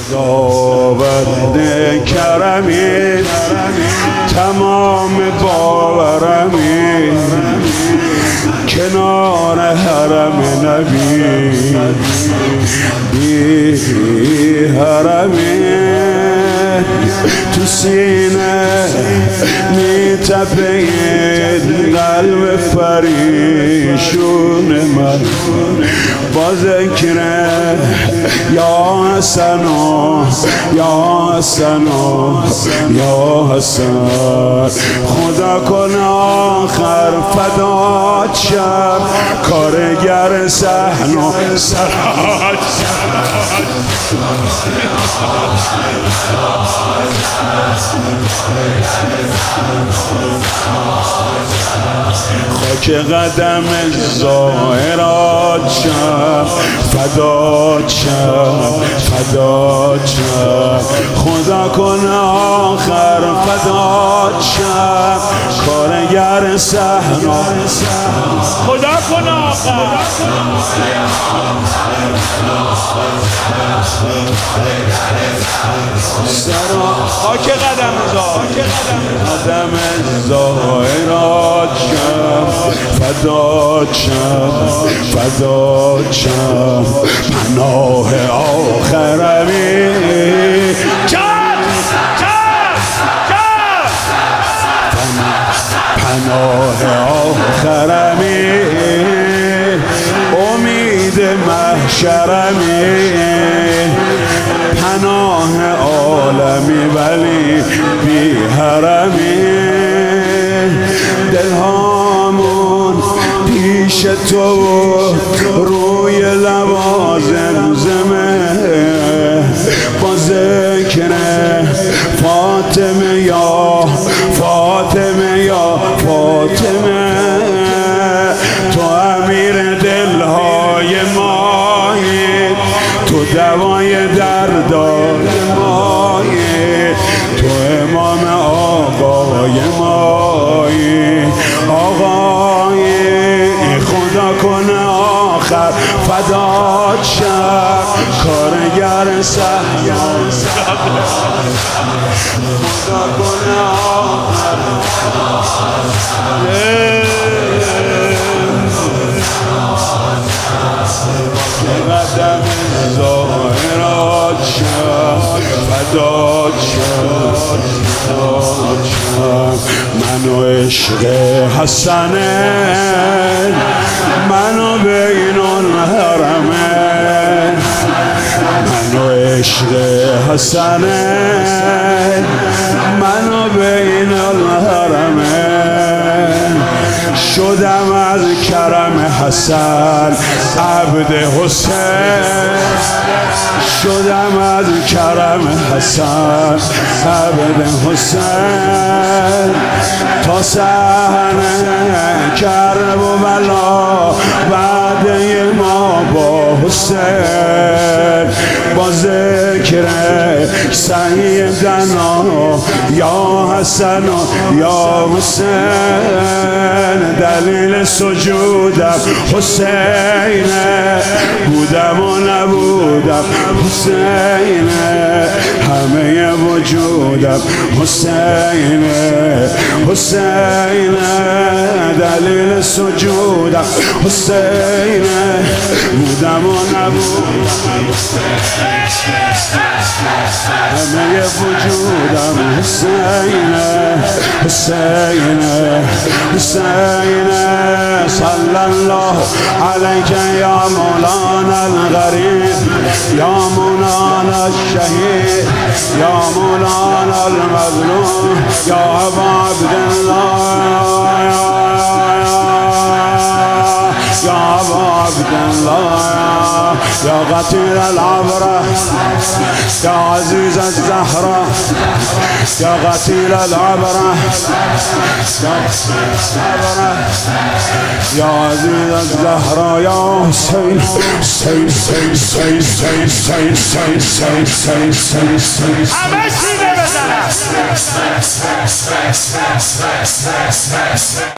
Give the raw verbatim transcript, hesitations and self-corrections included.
خداوند کرمی تمام باورمی کنار حرم نبی بی حرمی تو سینه میتپه قلب پریشون من با ذکر یا حسن یا حسن یا حسن خدا کن آخر فدات شم کارگر صحن و سرات خاک قدم زائرات شم فدات شم فدات شم خدا کن آخر فدات شم کارگر صحن خدا کن آخر خاک قدم قدم زائرات شم فدات شم فدات شم پناه آخرمی پناه آخرمی امید محشرمی پناه عالمی ولی بی حرمی دلهامون پیش تو روی لوازم زمه با ذکر فاطمه یا فاطمه یا فاطمه تو امیر دلهای مایی تو دوای دردای مایی تو امام آقای مایی آقای خدا کن آخر فدات شم کارگر صحن خدا کن آخر قدم ظاهرات شم فدات شم فدات شم منو عشق حسنه منو بین الحرمین منو عشق حسنه منو بین الحرمین شدم از کرم حسن عبد حسین شدم از کرم حسن عبد حسین تا صحنه کرب و بلا بعد ما با حسین با ذکر سیدنا یا حسن یا حسین دلیل سجودم حسین بودم و نبودم حسین همه وجودم حسین حسین دلیل سجودم حسین بودم و نبودم همه وجودم حسین حسین حسین صلی الله علیک یا مولانا الغریب یا مولانا الشهید یا مولانا المظلوم یا ابا عبدالله یا ابا عبدالله یا قتیل العبره یا عزیز الزهره یا قتیل العبره یا عزیز الزهره یا حسین حسین حسین حسین حسین حسین حسین حسین همه چی بزنم